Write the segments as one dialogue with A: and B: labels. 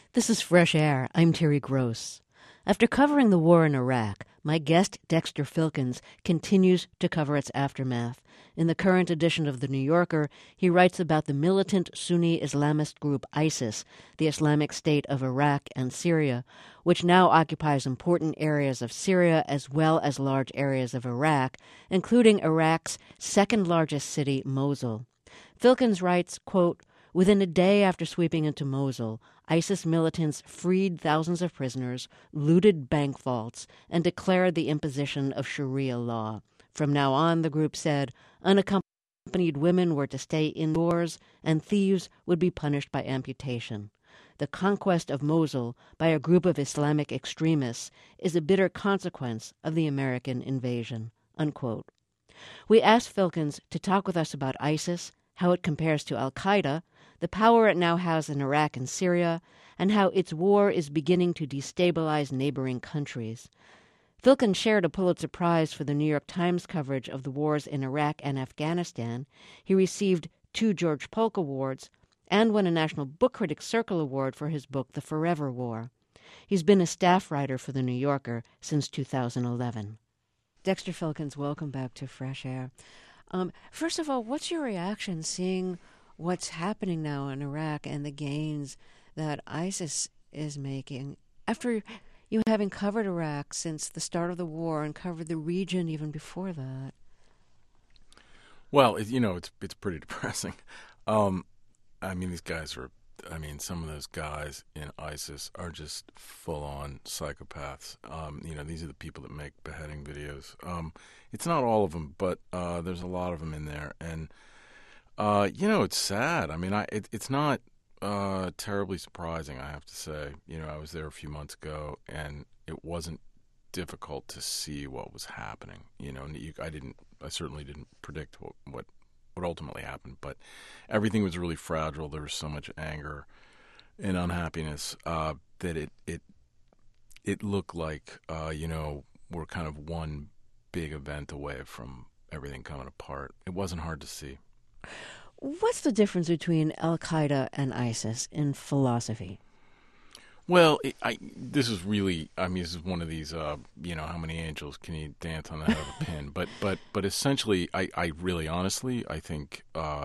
A: This is Fresh Air. I'm Terry Gross. After covering the war in Iraq, my guest Dexter Filkins continues to cover its aftermath. In the current edition of The New Yorker, he writes about the militant Sunni Islamist group ISIS, the Islamic State of Iraq and Syria, which now occupies important areas of Syria as well as large areas of Iraq, including Iraq's second-largest city, Mosul. Filkins writes, quote, "Within a day after sweeping into Mosul, ISIS militants freed thousands of prisoners, looted bank vaults, and declared the imposition of Sharia law. From now on, the group said, unaccompanied women were to stay indoors, and thieves would be punished by amputation. The conquest of Mosul by a group of Islamic extremists is a bitter consequence of the American invasion." Unquote. We asked Filkins to talk with us about ISIS, how it compares to al-Qaeda, the power it now has in Iraq and Syria, and how its war is beginning to destabilize neighboring countries. Filkins shared a Pulitzer Prize for the New York Times coverage of the wars in Iraq and Afghanistan. He received 2 George Polk Awards and won a National Book Critics Circle Award for his book The Forever War. He's been a staff writer for The New Yorker since 2011. Dexter Filkins, welcome back to Fresh Air. First of all, what's your reaction seeing what's happening now in Iraq and the gains that ISIS is making after you having covered Iraq since the start of the war and covered the region even before that?
B: Well, it's pretty depressing. These guys are. Some of those guys in ISIS are just full-on psychopaths. These are the people that make beheading videos. It's not all of them, but there's a lot of them in there. And, it's sad. It's not terribly surprising, I have to say. I was there a few months ago, and it wasn't difficult to see what was happening. I certainly didn't predict what ultimately happened, but everything was really fragile. There was so much anger and unhappiness that it looked like we're kind of one big event away from everything coming apart. It wasn't hard to see.
A: What's the difference between al-Qaeda and ISIS in philosophy?
B: Well, this is one of these, how many angels can you dance on the head of a pin? But essentially, I really honestly, I think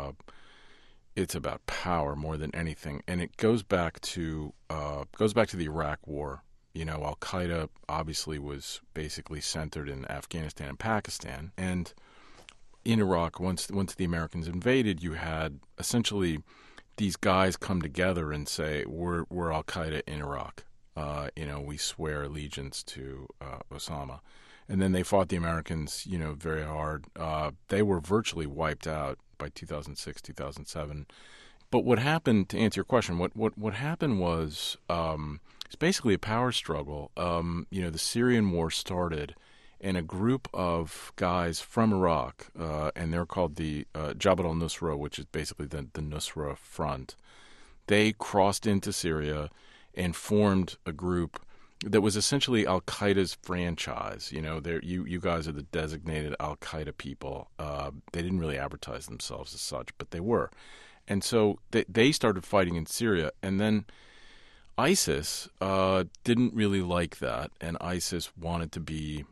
B: it's about power more than anything, and it goes back to the Iraq War. Al Qaeda obviously was basically centered in Afghanistan and Pakistan, and in Iraq, once the Americans invaded, you had essentially these guys come together and say, we're Al Qaeda in Iraq. We swear allegiance to Osama. And then they fought the Americans, very hard. They were virtually wiped out by 2006, 2007. But what happened, to answer your question, what happened was it's basically a power struggle. The Syrian war started, and a group of guys from Iraq, and they're called the Jabhat al-Nusra, which is basically the Nusra Front. They crossed into Syria and formed a group that was essentially al-Qaeda's franchise. You guys are the designated al-Qaeda people. They didn't really advertise themselves as such, but they were. And so they started fighting in Syria, and then ISIS didn't really like that, and ISIS wanted to be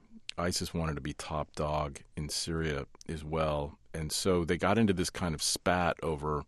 B: top dog in Syria as well. And so they got into this kind of spat over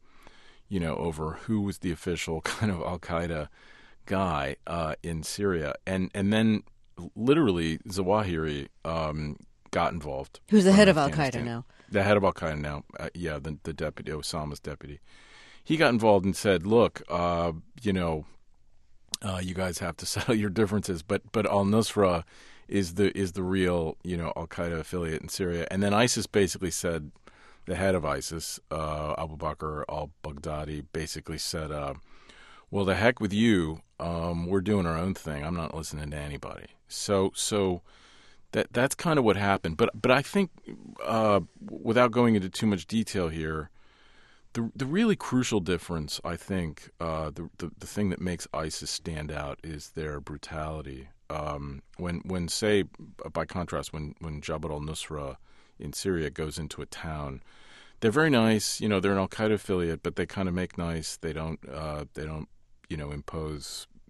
B: who was the official kind of al-Qaeda guy in Syria. And then literally Zawahiri got involved.
A: Who's the head of al-Qaeda now?
B: The head of al-Qaeda now, the deputy, Osama's deputy. He got involved and said, look, you guys have to settle your differences, but al-Nusra is the real, al-Qaeda affiliate in Syria. And then ISIS basically said, the head of ISIS, Abu Bakr al-Baghdadi, basically said, well, the heck with you. We're doing our own thing. I'm not listening to anybody. So that's kind of what happened. But I think, without going into too much detail here, the really crucial difference, I think, the thing that makes ISIS stand out is their brutality. When say, by contrast, when Jabhat al-Nusra in Syria goes into a town, they're very nice. They're an al-Qaeda affiliate, but they kind of make nice. They don't impose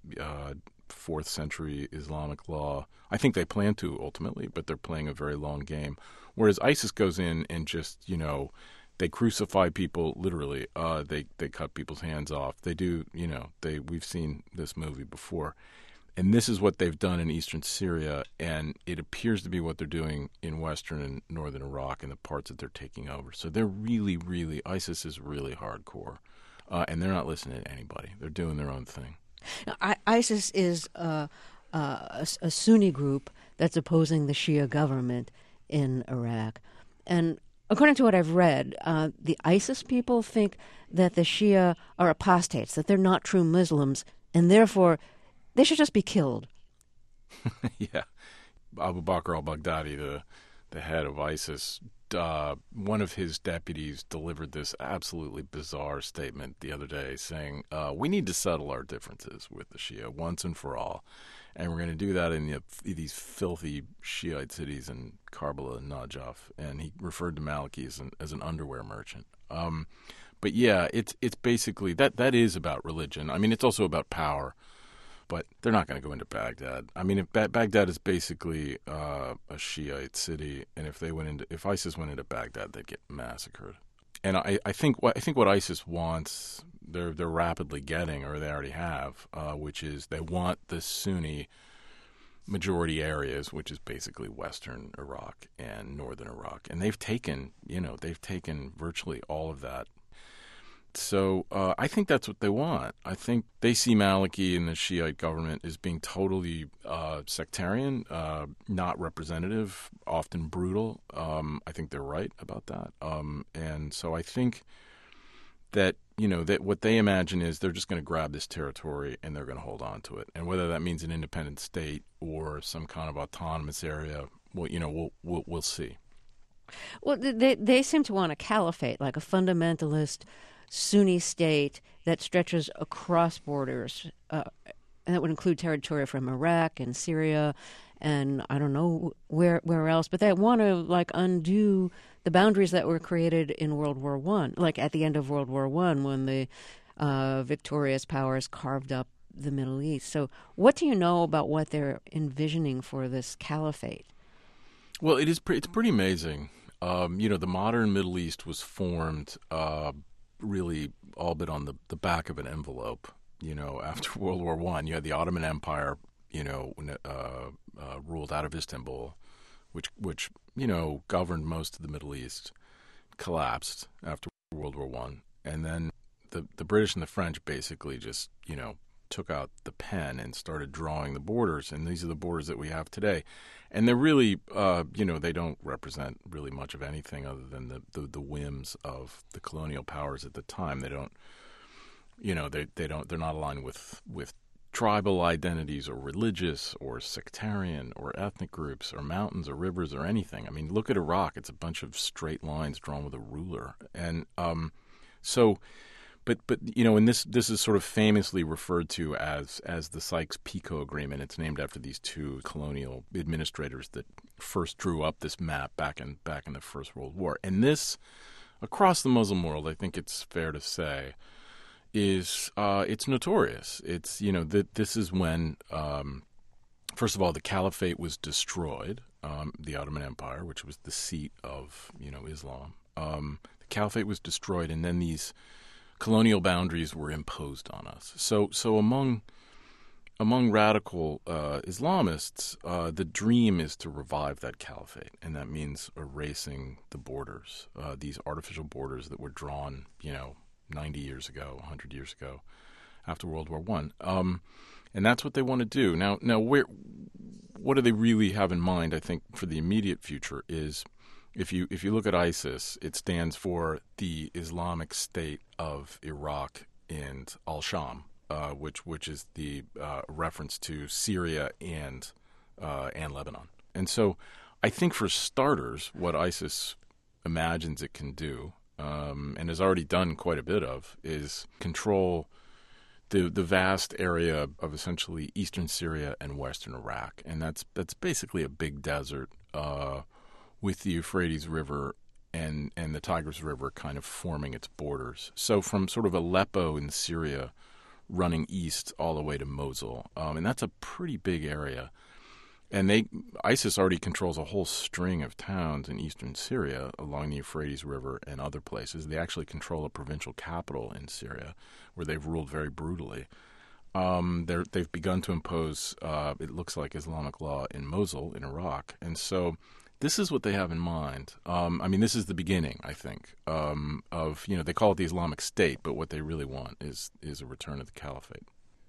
B: 4th century Islamic law. I think they plan to ultimately, but they're playing a very long game. Whereas ISIS goes in and just, they crucify people literally. They cut people's hands off. They do, we've seen this movie before. And this is what they've done in eastern Syria, and it appears to be what they're doing in western and northern Iraq and the parts that they're taking over. So they're really, really, ISIS is really hardcore, and they're not listening to anybody. They're doing their own thing.
A: Now, ISIS is a Sunni group that's opposing the Shia government in Iraq. And according to what I've read, the ISIS people think that the Shia are apostates, that they're not true Muslims, and therefore they should just be killed.
B: Yeah. Abu Bakr al-Baghdadi, the head of ISIS, one of his deputies delivered this absolutely bizarre statement the other day saying, we need to settle our differences with the Shia once and for all. And we're going to do that in these filthy Shiite cities in Karbala and Najaf. And he referred to Maliki as an underwear merchant. But yeah, it's basically, that is about religion. I mean, it's also about power. But they're not going to go into Baghdad. I mean, if Baghdad is basically a Shiite city, and if ISIS went into Baghdad, they'd get massacred. And I think what ISIS wants, they're rapidly getting, or they already have, which is they want the Sunni majority areas, which is basically western Iraq and northern Iraq, and they've taken virtually all of that. So I think that's what they want. I think they see Maliki and the Shiite government as being totally sectarian, not representative, often brutal. I think they're right about that. And so I think that, that what they imagine is they're just going to grab this territory and they're going to hold on to it. And whether that means an independent state or some kind of autonomous area, well, we'll see.
A: Well, they seem to want a caliphate, like a fundamentalist Sunni state that stretches across borders, and that would include territory from Iraq and Syria, and I don't know where else. But they want to undo the boundaries that were created in World War I, like at the end of World War I, when the victorious powers carved up the Middle East. So, what do you know about what they're envisioning for this caliphate?
B: Well, it's pretty amazing. The modern Middle East was formed really all but on the back of an envelope. After World War I, you had the Ottoman Empire, ruled out of Istanbul, which governed most of the Middle East, collapsed after World War I, and then the British and the French basically just took out the pen and started drawing the borders, and these are the borders that we have today. And they're really, they don't represent really much of anything other than the whims of the colonial powers at the time. They don't, they're not aligned with tribal identities or religious or sectarian or ethnic groups or mountains or rivers or anything. I mean, look at Iraq. It's a bunch of straight lines drawn with a ruler. And But and this is sort of famously referred to as the Sykes-Picot Agreement. It's named after these two colonial administrators that first drew up this map back in the First World War. And this, across the Muslim world, I think it's fair to say, is it's notorious. It's this is when first of all the caliphate was destroyed, the Ottoman Empire, which was the seat of Islam. The caliphate was destroyed, and then these colonial boundaries were imposed on us. So among radical Islamists, the dream is to revive that caliphate, and that means erasing the borders, these artificial borders that were drawn, 90 years ago, 100 years ago, after World War I. And that's what they want to do. Now, what do they really have in mind? I think for the immediate future is, if you look at ISIS, it stands for the Islamic State of Iraq and Al-Sham, which is the reference to Syria and Lebanon. And so, I think for starters, what ISIS imagines it can do, and has already done quite a bit of, is control the vast area of essentially eastern Syria and western Iraq, and that's basically a big desert. With the Euphrates River and the Tigris River kind of forming its borders. So from sort of Aleppo in Syria running east all the way to Mosul, and that's a pretty big area. And ISIS already controls a whole string of towns in eastern Syria along the Euphrates River and other places. They actually control a provincial capital in Syria where they've ruled very brutally. They've begun to impose, it looks like, Islamic law in Mosul, in Iraq. And so this is what they have in mind. This is the beginning, I think, of, they call it the Islamic State, but what they really want is a return of the caliphate.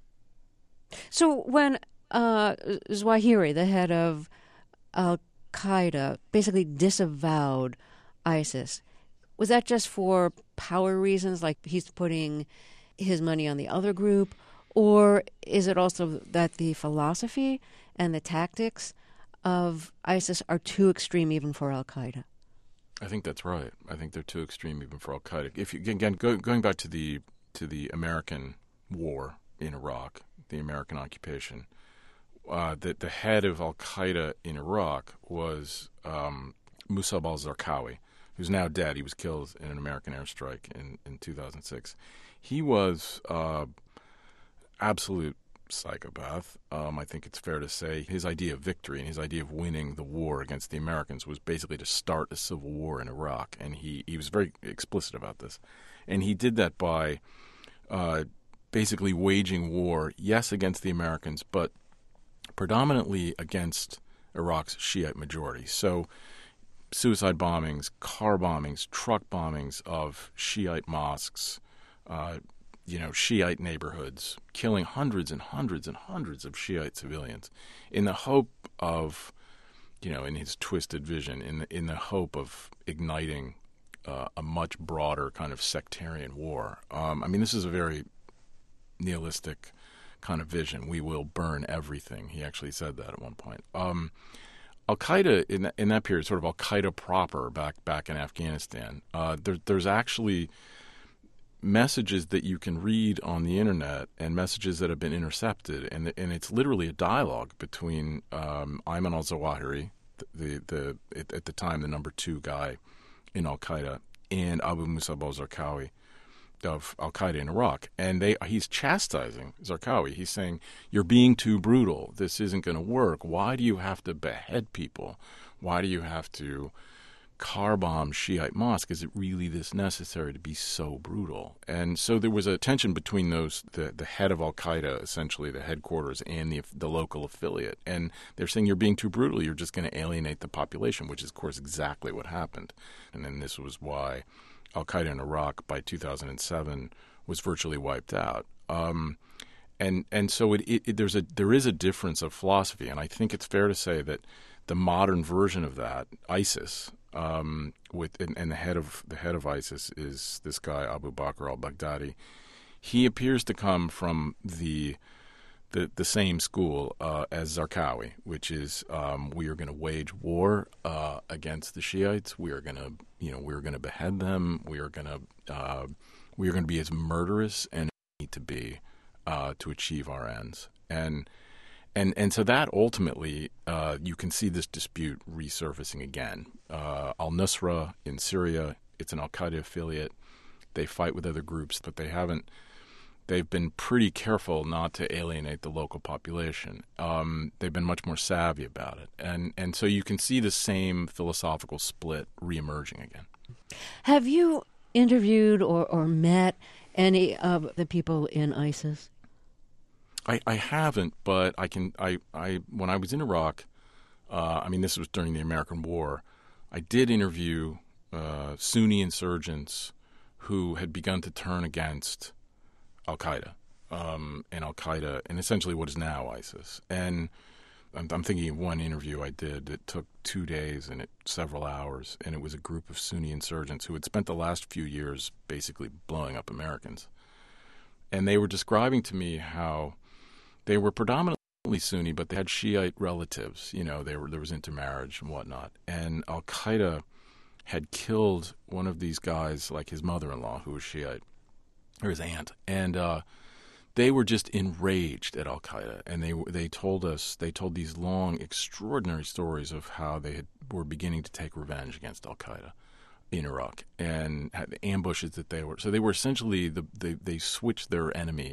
A: So when Zawahiri, the head of al-Qaeda, basically disavowed ISIS, was that just for power reasons, like he's putting his money on the other group, or is it also that the philosophy and the tactics of ISIS are too extreme even for al-Qaeda?
B: I think that's right. I think they're too extreme even for al-Qaeda. If you, again, going back to the American war in Iraq, the American occupation, the head of al-Qaeda in Iraq was Musab al-Zarqawi, who's now dead. He was killed in an American airstrike in 2006. He was absolute psychopath. I think it's fair to say his idea of victory and his idea of winning the war against the Americans was basically to start a civil war in Iraq, and he was very explicit about this. And he did that by basically waging war, yes, against the Americans, but predominantly against Iraq's Shiite majority. So suicide bombings, car bombings, truck bombings of Shiite mosques, Shiite neighborhoods, killing hundreds and hundreds and hundreds of Shiite civilians in the hope of, in his twisted vision, in the hope of igniting a much broader kind of sectarian war. This is a very nihilistic kind of vision. We will burn everything. He actually said that at one point. Al-Qaeda, in that period, sort of Al-Qaeda proper back in Afghanistan, there's actually messages that you can read on the internet and messages that have been intercepted, and it's literally a dialogue between Ayman al-Zawahiri, at the time the number 2 guy in Al-Qaeda, and Abu Musab al-Zarqawi of Al-Qaeda in Iraq. And he's chastising Zarqawi. He's saying, you're being too brutal. This isn't going to work. Why do you have to behead people? Why do you have to car bomb Shiite mosque? Is it really this necessary to be so brutal? And so there was a tension between the head of Al-Qaeda, essentially the headquarters, and the local affiliate. And they're saying, you're being too brutal. You're just going to alienate the population, which is, of course, exactly what happened. And then this was why Al-Qaeda in Iraq by 2007 was virtually wiped out. And so there is a difference of philosophy, and I think it's fair to say that the modern version of that, ISIS, and the head of ISIS is this guy Abu Bakr al-Baghdadi. He appears to come from the same school as Zarqawi, which is we are going to wage war against the Shiites. We are going to behead them. We are going to be as murderous and need to be to achieve our ends. And so that ultimately, you can see this dispute resurfacing again. Al-Nusra in Syria, it's an Al-Qaeda affiliate. They fight with other groups, but they've been pretty careful not to alienate the local population. They've been much more savvy about it. And so you can see the same philosophical split reemerging again.
A: Have you interviewed or met any of the people in ISIS?
B: I haven't, but I when I was in Iraq, this was during the American War, I did interview Sunni insurgents who had begun to turn against Al-Qaeda, and essentially what is now ISIS. And I'm thinking of one interview I did that took 2 days and several hours, and it was a group of Sunni insurgents who had spent the last few years basically blowing up Americans. And they were describing to me how they were predominantly Sunni, but they had Shiite relatives. There was intermarriage and whatnot. And Al-Qaeda had killed one of these guys, like his mother-in-law, who was Shiite, or his aunt. And they were just enraged at Al-Qaeda. And they told these long, extraordinary stories of how they were beginning to take revenge against Al-Qaeda in Iraq, and had ambushes that they were. So they were essentially, they switched their enemy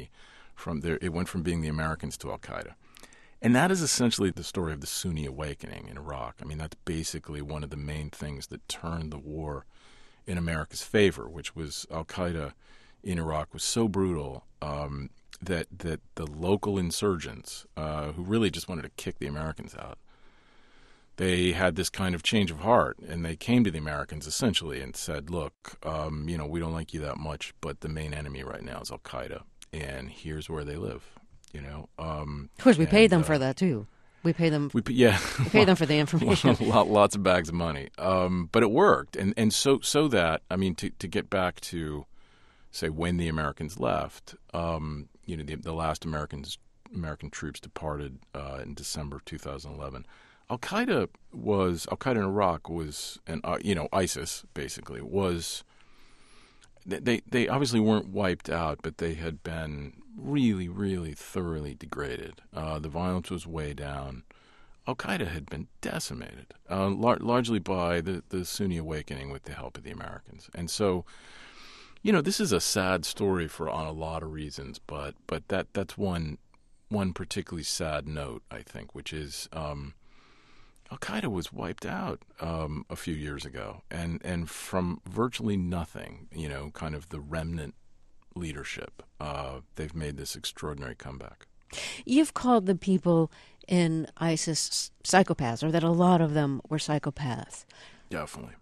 B: From there, it went from being the Americans to Al Qaeda. And that is essentially the story of the Sunni awakening in Iraq. I mean, that's basically one of the main things that turned the war in America's favor, which was Al Qaeda in Iraq was so brutal that the local insurgents, who really just wanted to kick the Americans out, they had this kind of change of heart, and they came to the Americans essentially and said, "Look, we don't like you that much, but the main enemy right now is Al Qaeda, and here's where they live."
A: Of course, we paid them for that too. We pay them. We pay them for the information.
B: Lots of bags of money, but it worked, and so that I mean to get back to say when the Americans left, the last American troops departed in December of 2011. Al Qaeda in Iraq was, and ISIS basically was. They obviously weren't wiped out, but they had been really, really thoroughly degraded. The violence was way down. Al Qaeda had been decimated, largely by the Sunni awakening with the help of the Americans. And so, this is a sad story on a lot of reasons, but that's one particularly sad note, I think, which is Al Qaeda was wiped out a few years ago, and from virtually nothing, kind of the remnant leadership, they've made this extraordinary comeback.
A: You've called the people in ISIS psychopaths, or that a lot of them were psychopaths.
B: Definitely.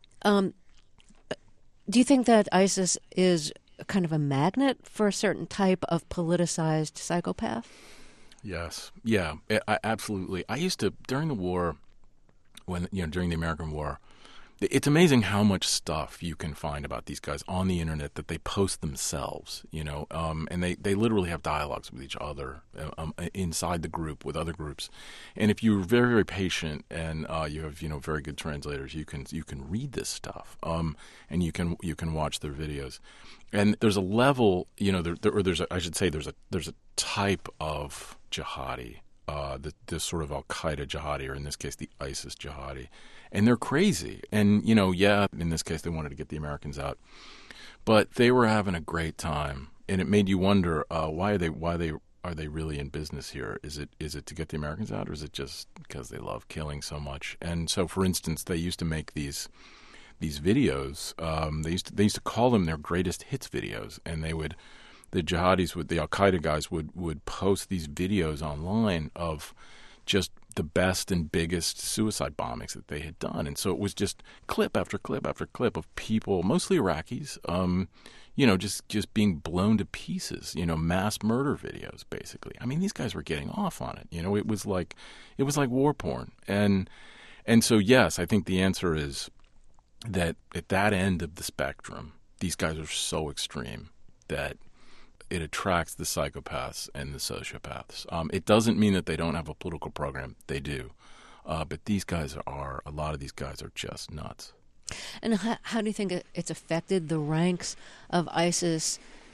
A: Do you think that ISIS is kind of a magnet for a certain type of politicized psychopath?
B: Yes. Yeah, absolutely. I used to, during the war, during the American War, it's amazing how much stuff you can find about these guys on the internet that they post themselves, and they literally have dialogues with each other inside the group with other groups. And if you're very, very patient and you have very good translators, you can read this stuff, and you can watch their videos. And there's a level, there's a type of jihadi. This sort of Al Qaeda jihadi, or in this case, the ISIS jihadi, and they're crazy. And in this case, they wanted to get the Americans out, but they were having a great time, and it made you wonder why are they really in business here? Is it to get the Americans out, or is it just because they love killing so much? And so, for instance, they used to make these videos. They used to call them their greatest hits videos, and the jihadis the Al Qaeda guys would post these videos online of just the best and biggest suicide bombings that they had done. And so it was just clip after clip after clip of people, mostly Iraqis, just being blown to pieces, mass murder videos, basically. I mean, these guys were getting off on it. It was like war porn. And so, yes, I think the answer is that at that end of the spectrum, these guys are so extreme that it attracts the psychopaths and the sociopaths. It doesn't mean that they don't have a political program. They do. But a lot of these guys are just nuts.
A: And how do you think it's affected the ranks of ISIS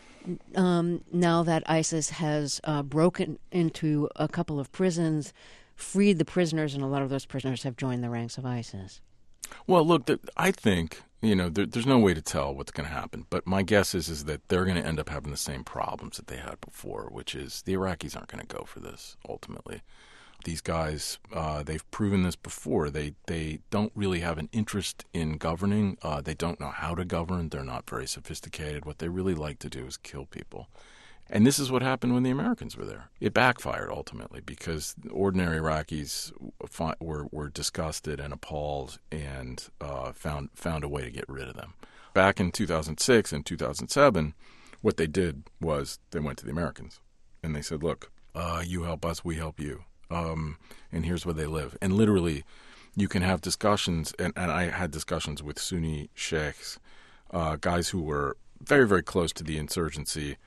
A: now that ISIS has broken into a couple of prisons, freed the prisoners, and a lot of those prisoners have joined the ranks of ISIS?
B: Well, look, I think, there's no way to tell what's going to happen. But my guess is that they're going to end up having the same problems that they had before, which is the Iraqis aren't going to go for this, ultimately. These guys, they've proven this before. They don't really have an interest in governing. They don't know how to govern. They're not very sophisticated. What they really like to do is kill people. And this is what happened when the Americans were there. It backfired ultimately because ordinary Iraqis were disgusted and appalled and found a way to get rid of them. Back in 2006 and 2007, what they did was they went to the Americans and they said, "Look, you help us, we help you, and here's where they live." And literally, you can have discussions, and I had discussions with Sunni sheikhs, guys who were very, very close to the insurgency.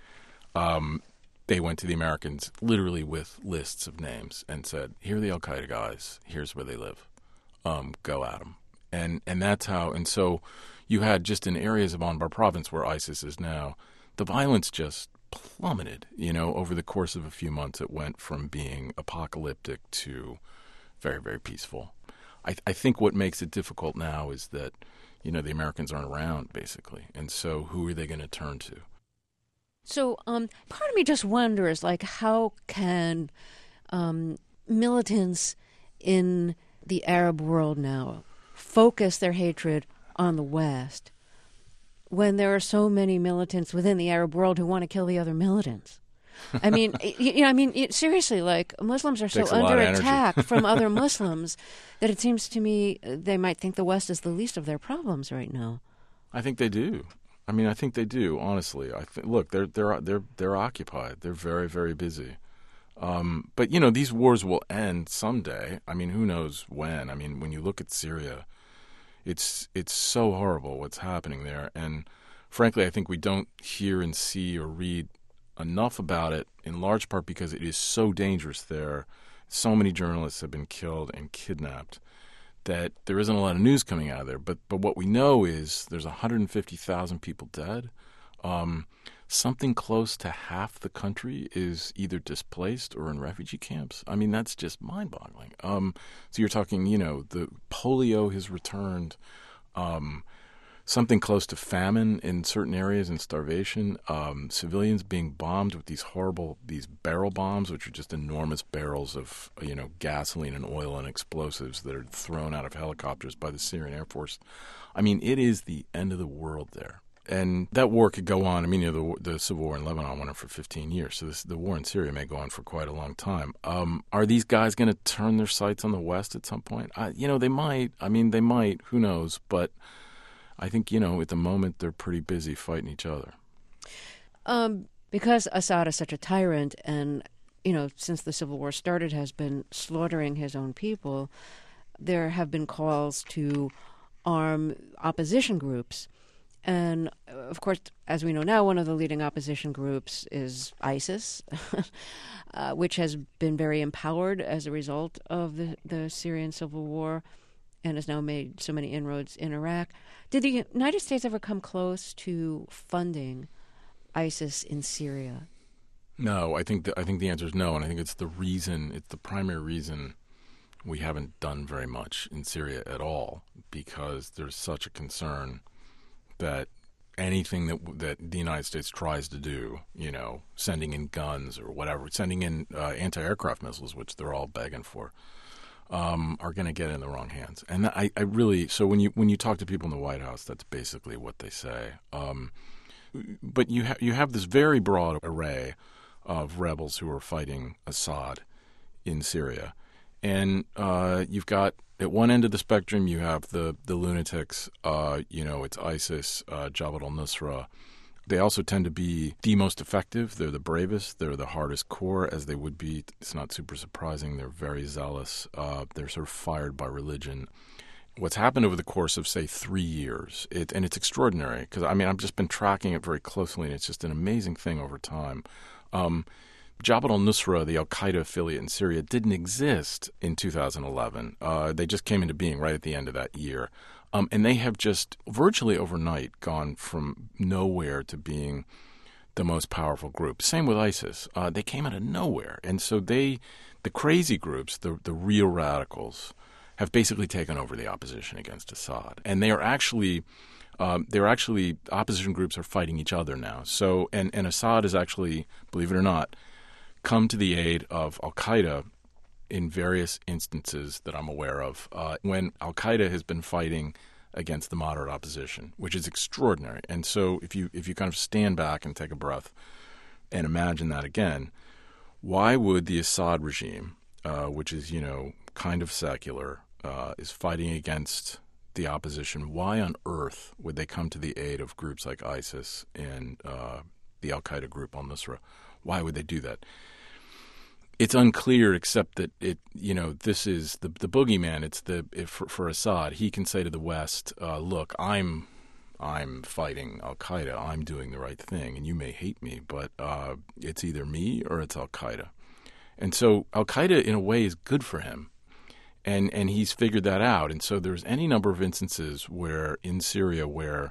B: They went to the Americans literally with lists of names and said, "Here are the Al Qaeda guys. Here's where they live. Go at them." And that's how. And so you had just in areas of Anbar province where ISIS is now, the violence just plummeted. Over the course of a few months, it went from being apocalyptic to very, very peaceful. I think what makes it difficult now is that the Americans aren't around basically, and so who are they going to turn to?
A: So, part of me just wonders, like, how can militants in the Arab world now focus their hatred on the West when there are so many militants within the Arab world who want to kill the other militants? I mean, seriously, like, Muslims are so
B: Takes a lot
A: under
B: of energy.
A: attack from other Muslims that it seems to me they might think the West is the least of their problems right now.
B: I think they do. I mean, I think they do. Honestly, look, they're occupied. They're very, very busy. But these wars will end someday. I mean, who knows when? I mean, when you look at Syria, it's so horrible what's happening there, and frankly, I think we don't hear and see or read enough about it, in large part because it is so dangerous there. So many journalists have been killed and kidnapped that there isn't a lot of news coming out of there. But what we know is there's 150,000 people dead. Something close to half the country is either displaced or in refugee camps. I mean, that's just mind-boggling. So you're talking, the polio has returned. Something close to famine in certain areas and starvation, civilians being bombed with these barrel bombs, which are just enormous barrels of, gasoline and oil and explosives that are thrown out of helicopters by the Syrian Air Force. I mean, it is the end of the world there. And that war could go on. I mean, the civil war in Lebanon went on for 15 years, so the war in Syria may go on for quite a long time. Are these guys going to turn their sights on the West at some point? They might. I mean, they might. Who knows? But I think, at the moment, they're pretty busy fighting each other.
A: Because Assad is such a tyrant and, since the civil war started, has been slaughtering his own people, there have been calls to arm opposition groups. And, of course, as we know now, one of the leading opposition groups is ISIS, which has been very empowered as a result of the Syrian civil war and has now made so many inroads in Iraq. Did the United States ever come close to funding ISIS in Syria?
B: No, I think the answer is no, and I think it's the primary reason we haven't done very much in Syria at all, because there's such a concern that anything that the United States tries to do, sending in guns or whatever, sending in anti-aircraft missiles, which they're all begging for, are going to get in the wrong hands. And I really, so when you talk to people in the White House, that's basically what they say. But you have this very broad array of rebels who are fighting Assad in Syria, and you've got, at one end of the spectrum, you have the lunatics. It's ISIS, Jabhat al-Nusra. They also tend to be the most effective. They're the bravest. They're the hardest core, as they would be. It's not super surprising. They're very zealous. They're sort of fired by religion. What's happened over the course of, say, 3 years, and it's extraordinary, because, I've just been tracking it very closely, and it's just an amazing thing over time. Jabhat al-Nusra, the al-Qaeda affiliate in Syria, didn't exist in 2011. They just came into being right at the end of that year. And they have just virtually overnight gone from nowhere to being the most powerful group. Same with ISIS. They came out of nowhere. And so the crazy groups, the real radicals, have basically taken over the opposition against Assad. And they are actually opposition groups are fighting each other now. So, and Assad has actually, believe it or not, come to the aid of al-Qaeda in various instances that I'm aware of, when al-Qaeda has been fighting against the moderate opposition, which is extraordinary. And so if you kind of stand back and take a breath and imagine that again, why would the Assad regime, which is, kind of secular, is fighting against the opposition, why on earth would they come to the aid of groups like ISIS and the al-Qaeda group al-Nusra? Why would they do that? It's unclear, except that this is the boogeyman. For Assad, he can say to the West, "Look, I'm fighting Al Qaeda. I'm doing the right thing, and you may hate me, but it's either me or it's Al Qaeda." And so Al Qaeda, in a way, is good for him, and he's figured that out. And so there's any number of instances where in Syria,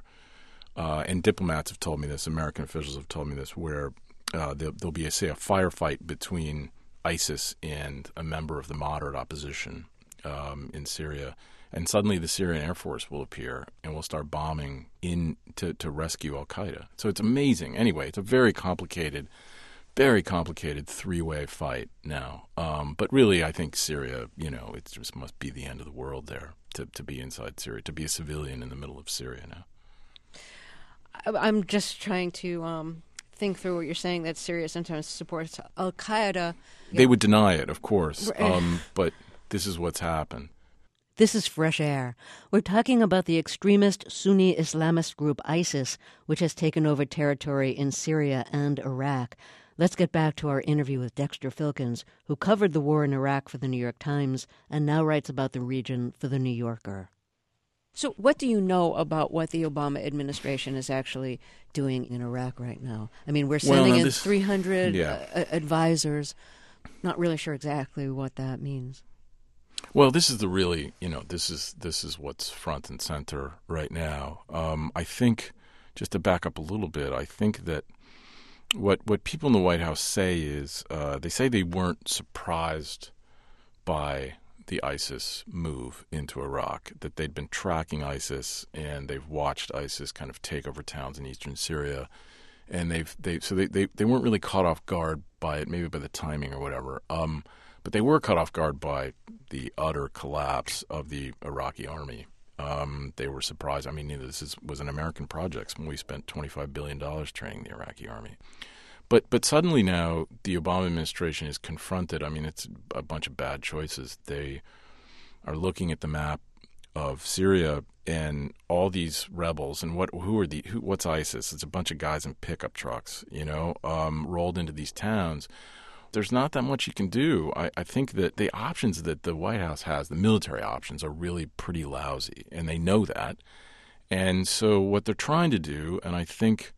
B: and diplomats have told me this, American officials have told me this, where there'll be a firefight between ISIS and a member of the moderate opposition in Syria, And suddenly the Syrian Air Force will appear and will start bombing in to rescue al-Qaeda. So it's amazing. Anyway, it's a very complicated three-way fight now. But really, I think Syria, it just must be the end of the world there to be inside Syria, to be a civilian in the middle of Syria now.
A: I'm just trying to think through what you're saying, that Syria sometimes supports al-Qaeda.
B: They would deny it, of course, but this is what's happened.
A: This is Fresh Air. We're talking about the extremist Sunni Islamist group ISIS, which has taken over territory in Syria and Iraq. Let's get back to our interview with Dexter Filkins, who covered the war in Iraq for the New York Times and now writes about the region for the New Yorker. So what do you know about what the Obama administration is actually doing in Iraq right now? I mean, we're sending in 300 advisors. Not really sure exactly what that means.
B: Well, this is the really, this is what's front and center right now. I think, just to back up a little bit, I think that what people in the White House say is they say they weren't surprised by the ISIS move into Iraq, that they'd been tracking ISIS and they've watched ISIS kind of take over towns in eastern Syria, and they weren't really caught off guard by it, maybe by the timing or whatever. But they were caught off guard by the utter collapse of the Iraqi army. They were surprised. I mean, this was an American project. We spent $25 billion training the Iraqi army. But suddenly now the Obama administration is confronted. I mean, it's a bunch of bad choices. They are looking at the map of Syria and all these rebels, and what's ISIS? It's a bunch of guys in pickup trucks, rolled into these towns. There's not that much you can do. I think that the options that the White House has, the military options, are really pretty lousy, and they know that. And so what they're trying to do, and I think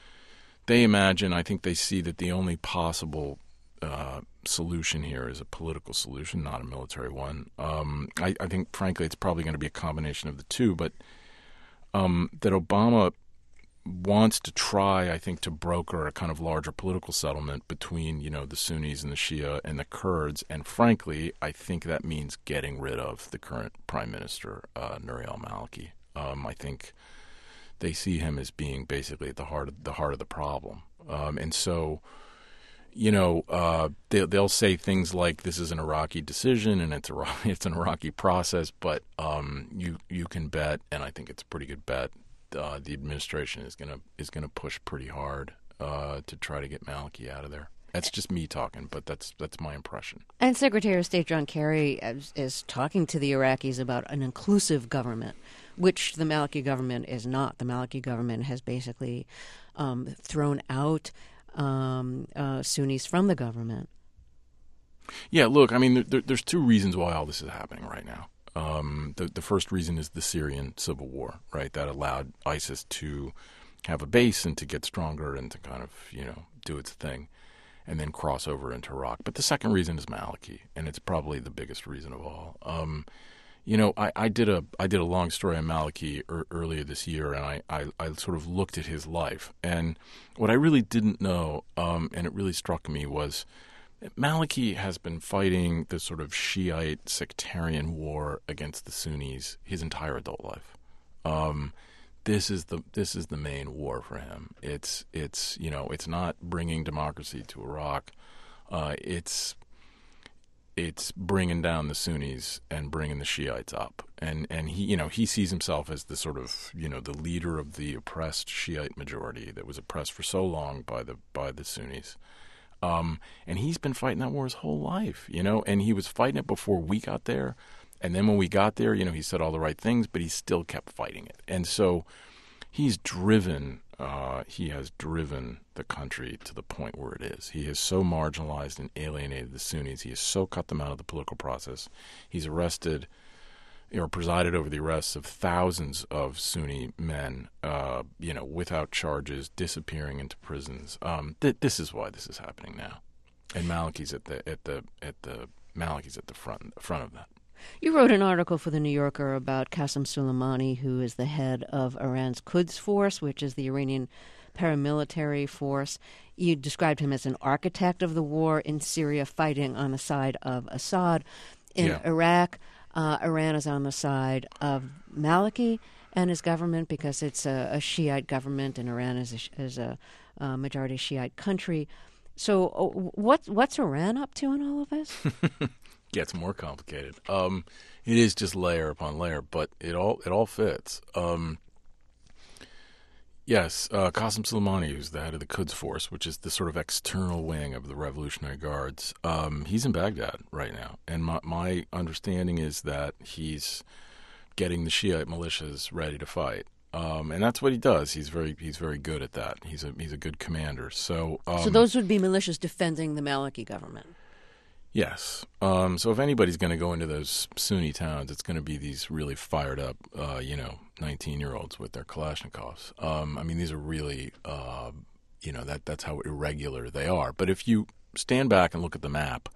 B: they see that the only possible solution here is a political solution, not a military one. I think, frankly, it's probably going to be a combination of the two, but that Obama wants to try, I think, to broker a kind of larger political settlement between, the Sunnis and the Shia and the Kurds. And frankly, I think that means getting rid of the current Prime Minister, Nouri al-Maliki. I think they see him as being basically at the heart of the problem. And so, they'll say things like this is an Iraqi decision and it's an Iraqi process, but you can bet, and I think it's a pretty good bet, the administration is gonna push pretty hard to try to get Maliki out of there. That's just me talking, but that's my impression. And
A: Secretary of State John Kerry is talking to the Iraqis about an inclusive government, which the Maliki government is not. The Maliki government has basically thrown out Sunnis from the government.
B: Yeah, look, I mean, there's two reasons why all this is happening right now. The first reason is the Syrian civil war, right? That allowed ISIS to have a base and to get stronger and to kind of, do its thing and then cross over into Iraq. But the second reason is Maliki, and it's probably the biggest reason of all. I did a long story on Maliki earlier this year, and I sort of looked at his life. And what I really didn't know, and it really struck me, was Maliki has been fighting this sort of Shiite sectarian war against the Sunnis his entire adult life. This is the main war for him. It's not bringing democracy to Iraq. It's bringing down the Sunnis and bringing the Shiites up. And he sees himself as the sort of, the leader of the oppressed Shiite majority that was oppressed for so long by the Sunnis. And he's been fighting that war his whole life, and he was fighting it before we got there. And then when we got there, he said all the right things, but he still kept fighting it. And so he has driven the country to the point where it is. He has so marginalized and alienated the Sunnis. He has so cut them out of the political process. He's arrested or presided over the arrests of thousands of Sunni men, without charges, disappearing into prisons. This is why this is happening now, and Maliki's at the front of that.
A: You wrote an article for The New Yorker about Qasem Soleimani, who is the head of Iran's Quds Force, which is the Iranian paramilitary force. You described him as an architect of the war in Syria, fighting on the side of Assad. In Iraq, Iran is on the side of Maliki and his government because it's a Shiite government, and Iran is a majority Shiite country. So, what's Iran up to in all of this?
B: Gets more complicated. It is just layer upon layer, but it all fits. Yes, Qasem Soleimani, who's the head of the Quds Force, which is the sort of external wing of the Revolutionary Guards, he's in Baghdad right now. And my understanding is that he's getting the Shiite militias ready to fight. And that's what he does. He's very good at that. He's a good commander. So
A: those would be militias defending the Maliki government.
B: Yes. So if anybody's going to go into those Sunni towns, it's going to be these really fired up, 19-year-olds with their Kalashnikovs. I mean, these are really, that's how irregular they are. But if you stand back and look at the map,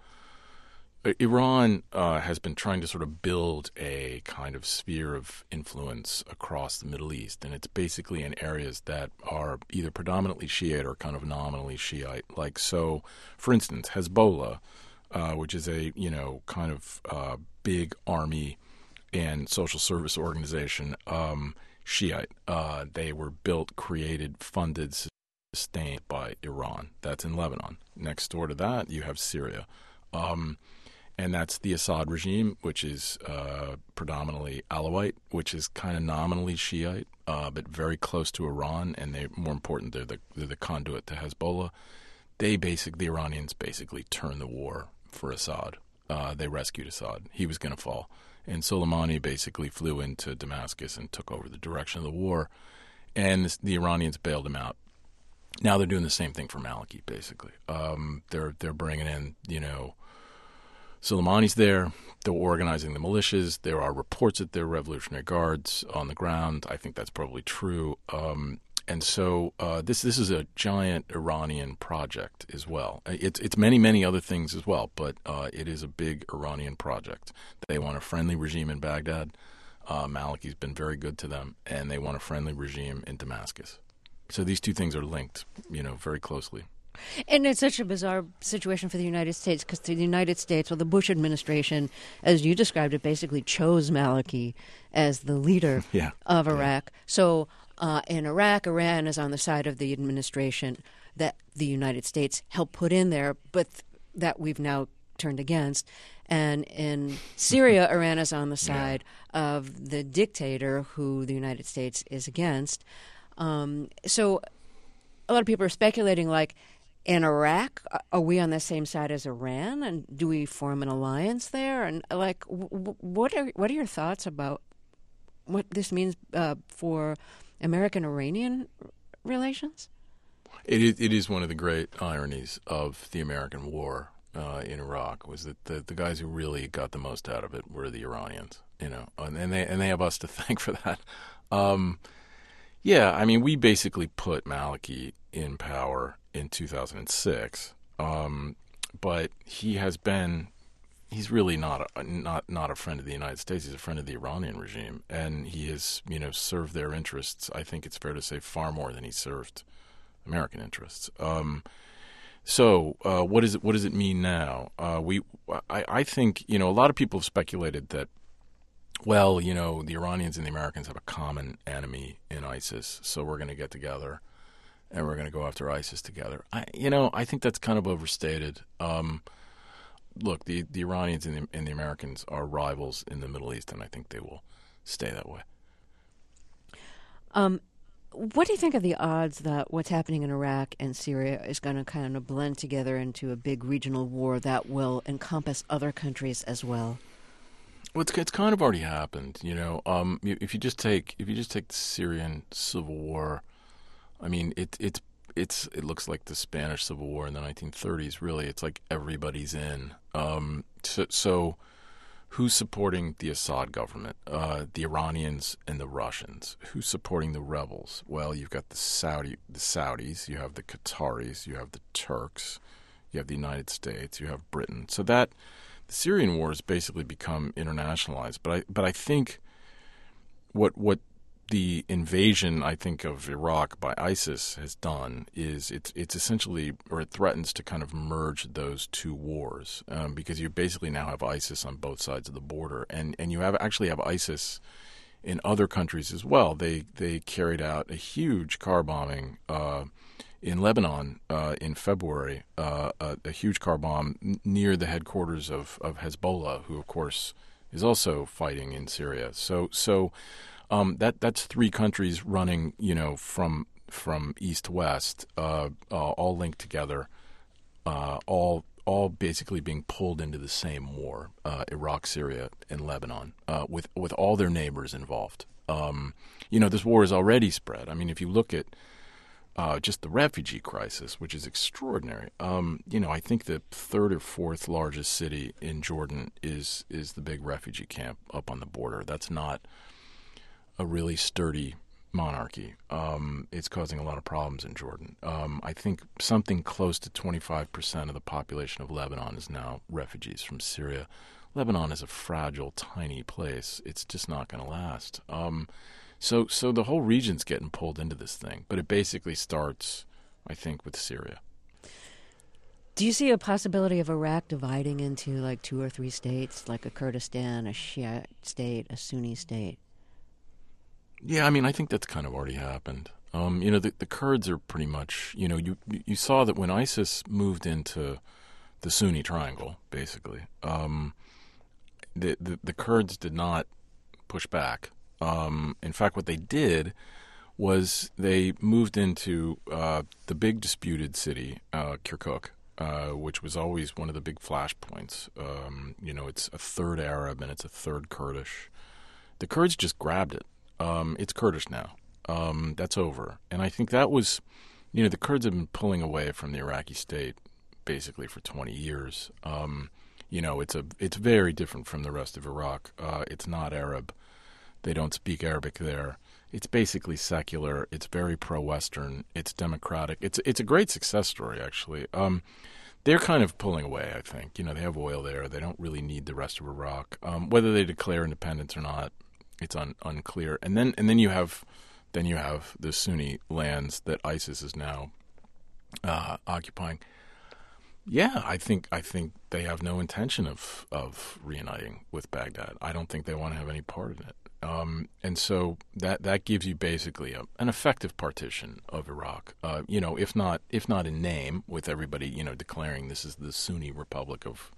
B: Iran has been trying to sort of build a kind of sphere of influence across the Middle East, and it's basically in areas that are either predominantly Shiite or kind of nominally Shiite. Like, so, for instance, Hezbollah, which is a kind of big army and social service organization, Shiite. They were built, created, funded, sustained by Iran. That's in Lebanon. Next door to that, you have Syria, and that's the Assad regime, which is predominantly Alawite, which is kind of nominally Shiite, but very close to Iran. And more important, they're the conduit to Hezbollah. The Iranians basically turned the war for Assad. They rescued Assad. He was going to fall. And Soleimani basically flew into Damascus and took over the direction of the war. And the Iranians bailed him out. Now they're doing the same thing for Maliki, basically. They're bringing in, Soleimani's there. They're organizing the militias. There are reports that they're Revolutionary Guards on the ground. I think that's probably true. And so this is a giant Iranian project as well. It's many other things as well, but it is a big Iranian project. They want a friendly regime in Baghdad. Maliki's been very good to them, and they want a friendly regime in Damascus. So these two things are linked, very closely.
A: And it's such a bizarre situation for the United States because the United States, or the Bush administration, as you described it, basically chose Maliki as the leader of Iraq. Yeah. So in Iraq, Iran is on the side of the administration that the United States helped put in there, but that we've now turned against. And in Syria, Iran is on the side of the dictator who the United States is against. So a lot of people are speculating, like, in Iraq, are we on the same side as Iran, and do we form an alliance there? And what are your thoughts about what this means for American-Iranian relations?
B: It is one of the great ironies of the American war in Iraq was that the guys who really got the most out of it were the Iranians, and they have us to thank for that. I mean, we basically put Maliki in power in 2006, but he's really not a friend of the United States. He's a friend of the Iranian regime, and he has served their interests. I think it's fair to say far more than he served American interests. So what does it mean now? I think a lot of people have speculated that, well, the Iranians and the Americans have a common enemy in ISIS, so we're going to get together and we're going to go after ISIS together. I think that's kind of overstated. Look, the Iranians and the Americans are rivals in the Middle East, and I think they will stay that way.
A: What do you think of the odds that what's happening in Iraq and Syria is going to kind of blend together into a big regional war that will encompass other countries as well?
B: Well, it's kind of already happened. If you just take the Syrian civil war, I mean, it looks like the Spanish Civil War in the 1930s. Really, it's like everybody's in. So who's supporting the Assad government? The Iranians and the Russians. Who's supporting the rebels? Well, you've got the Saudis, you have the Qataris, you have the Turks, you have the United States, you have Britain. So that the Syrian war has basically become internationalized. But I think what the invasion, I think, of Iraq by ISIS has done is it's essentially, or it threatens to kind of merge those two wars, because you basically now have ISIS on both sides of the border, and you actually have ISIS in other countries as well. They carried out a huge car bombing in Lebanon in February, a huge car bomb near the headquarters of Hezbollah, who of course is also fighting in Syria. So that's three countries running, from east to west, all linked together, all basically being pulled into the same war, Iraq, Syria, and Lebanon, with all their neighbors involved. This war is already spread. I mean, if you look at just the refugee crisis, which is extraordinary. I think the third or fourth largest city in Jordan is the big refugee camp up on the border. That's not a really sturdy monarchy. It's causing a lot of problems in Jordan. I think something close to 25% of the population of Lebanon is now refugees from Syria. Lebanon is a fragile, tiny place. It's just not going to last. So the whole region's getting pulled into this thing, but it basically starts, I think, with Syria.
A: Do you see a possibility of Iraq dividing into like 2 or 3 states, like a Kurdistan, a Shia state, a Sunni state?
B: Yeah, I mean, I think that's kind of already happened. The Kurds are pretty much, you saw that when ISIS moved into the Sunni triangle, basically, the Kurds did not push back. In fact, what they did was they moved into the big disputed city, Kirkuk, which was always one of the big flashpoints. It's a third Arab and it's a third Kurdish. The Kurds just grabbed it. It's Kurdish now. That's over. And I think that was, the Kurds have been pulling away from the Iraqi state basically for 20 years. It's very different from the rest of Iraq. It's not Arab. They don't speak Arabic there. It's basically secular. It's very pro-Western. It's democratic. It's a great success story, actually. They're kind of pulling away, I think. They have oil there. They don't really need the rest of Iraq. Whether they declare independence or not, it's unclear. And then you have the Sunni lands that ISIS is now occupying. Yeah, I think they have no intention of reuniting with Baghdad. I don't think they want to have any part in it. And so that gives you basically an effective partition of Iraq. If not in name, with everybody declaring this is the Sunni Republic of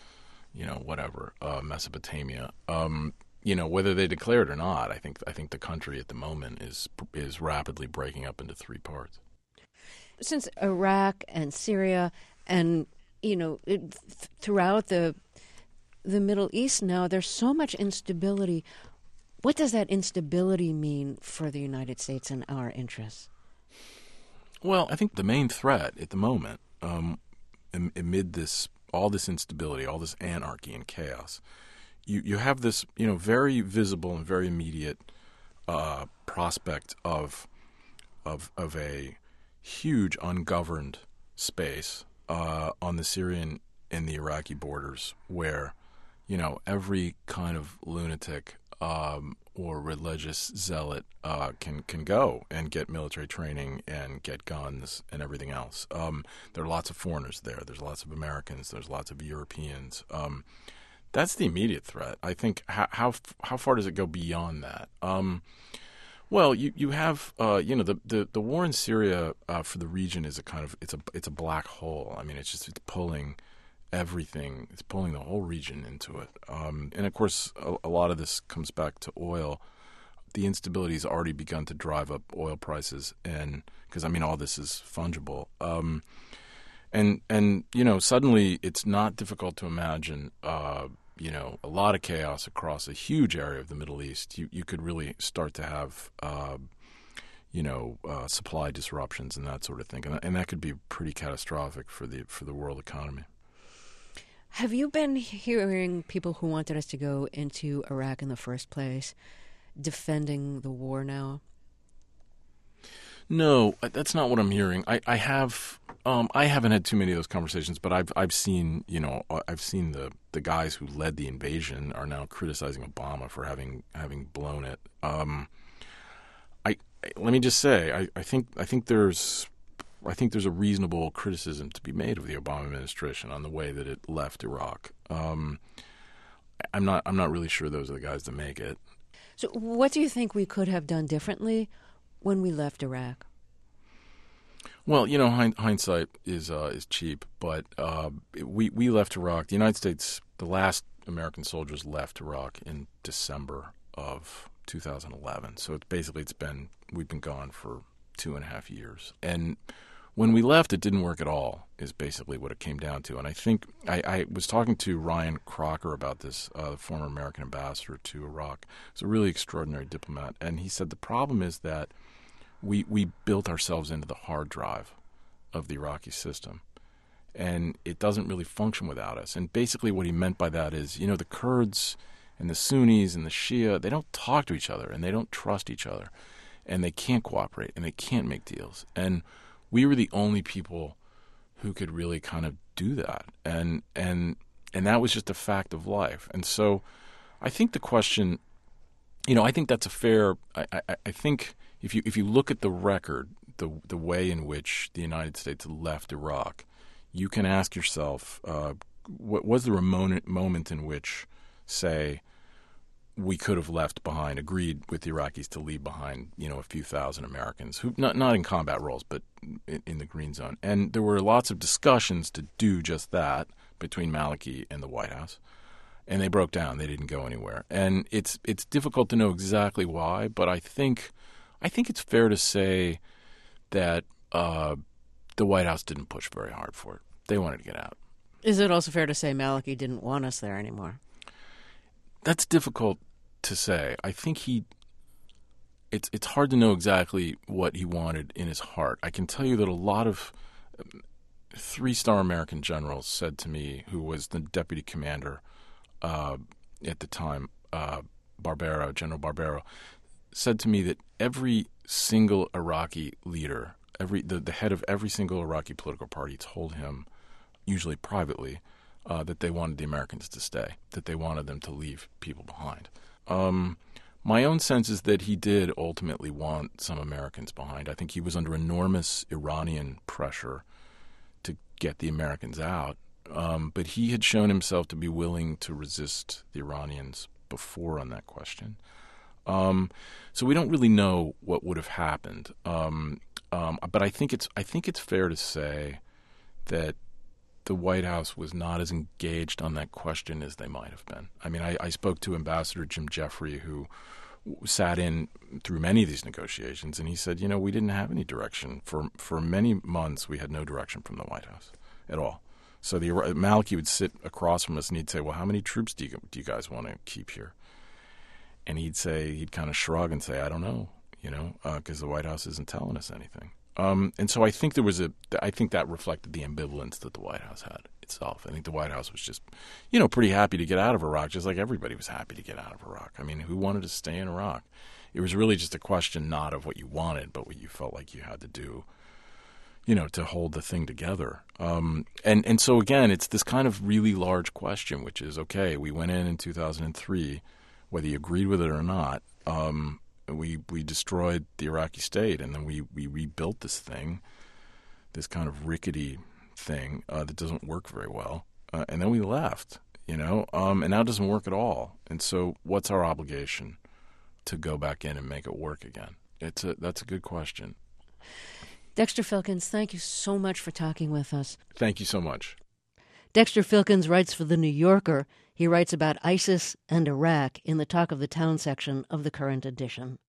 B: Mesopotamia. Whether they declare it or not, I think the country at the moment is rapidly breaking up into 3 parts.
A: Since Iraq and Syria and throughout the Middle East now, there's so much instability. What does that instability mean for the United States and our interests?
B: Well, I think the main threat at the moment, amid all this instability, all this anarchy and chaos, you have this very visible and very immediate prospect of a huge ungoverned space on the Syrian and the Iraqi borders, where every kind of lunatic or religious zealot can go and get military training and get guns and everything else. There are lots of foreigners there. There's lots of Americans. There's lots of Europeans. That's the immediate threat. I think how far does it go beyond that? Well, you have the war in Syria for the region is it's a black hole. I mean, it's pulling everything. It's pulling the whole region into it. And of course, a lot of this comes back to oil. The instability has already begun to drive up oil prices, and because all this is fungible. And suddenly it's not difficult to imagine a lot of chaos across a huge area of the Middle East. You could really start to have supply disruptions and that sort of thing, and that could be pretty catastrophic for the world economy.
A: Have you been hearing people who wanted us to go into Iraq in the first place defending the war now?
B: No, that's not what I'm hearing. I haven't had too many of those conversations, but I've seen the guys who led the invasion are now criticizing Obama for having blown it. let me just say, I think there's a reasonable criticism to be made of the Obama administration on the way that it left Iraq. I'm not really sure those are the guys that make it.
A: So what do you think we could have done differently when we left Iraq?
B: Well, hindsight is cheap, but we left Iraq. The United States, the last American soldiers left Iraq in December of 2011. So we've been gone for 2.5 years, and when we left, it didn't work at all, is basically what it came down to. And I think I was talking to Ryan Crocker about this, the former American ambassador to Iraq. He's a really extraordinary diplomat, and he said the problem is that we built ourselves into the hard drive of the Iraqi system, and it doesn't really function without us. And basically what he meant by that is, the Kurds and the Sunnis and the Shia, they don't talk to each other, and they don't trust each other, and they can't cooperate, and they can't make deals. And we were the only people who could really kind of do that, and that was just a fact of life. And so I think the question, I think that's a fair. I think if you look at the record, the way in which the United States left Iraq, you can ask yourself, what was the moment in which, say, we could have agreed with the Iraqis to leave behind, a few thousand Americans, who not in combat roles, but in the green zone. And there were lots of discussions to do just that between Maliki and the White House, and they broke down. They didn't go anywhere. And it's difficult to know exactly why, but I think it's fair to say that the White House didn't push very hard for it. They wanted to get out.
A: Is it also fair to say Maliki didn't want us there anymore?
B: That's difficult to say. I think it's hard to know exactly what he wanted in his heart. I can tell you that a lot of 3-star American generals said to me, who was the deputy commander at the time, General Barbero, said to me that every single Iraqi leader, the head of every single Iraqi political party told him, usually privately, that they wanted the Americans to stay, that they wanted them to leave people behind. My own sense is that he did ultimately want some Americans behind. I think he was under enormous Iranian pressure to get the Americans out, but he had shown himself to be willing to resist the Iranians before on that question. So we don't really know what would have happened, but I think it's fair to say that the White House was not as engaged on that question as they might have been. I mean, I spoke to Ambassador Jim Jeffrey, who sat in through many of these negotiations, and he said, we didn't have any direction. For many months, we had no direction from the White House at all. So Maliki would sit across from us, and he'd say, well, how many troops do you guys want to keep here? And he'd kind of shrug and say, I don't know, because the White House isn't telling us anything. And so I think I think that reflected the ambivalence that the White House had itself. I think the White House was just, pretty happy to get out of Iraq, just like everybody was happy to get out of Iraq. I mean, who wanted to stay in Iraq? It was really just a question not of what you wanted, but what you felt like you had to do, to hold the thing together. And so again, it's this kind of really large question, which is, okay, we went in 2003, whether you agreed with it or not. We destroyed the Iraqi state, and then we rebuilt this thing, this kind of rickety thing that doesn't work very well, and then we left, and now it doesn't work at all. And so what's our obligation to go back in and make it work again? That's a good question.
A: Dexter Filkins, thank you so much for talking with us.
B: Thank you so much.
A: Dexter Filkins writes for The New Yorker. He writes about ISIS and Iraq in the Talk of the Town section of the current edition.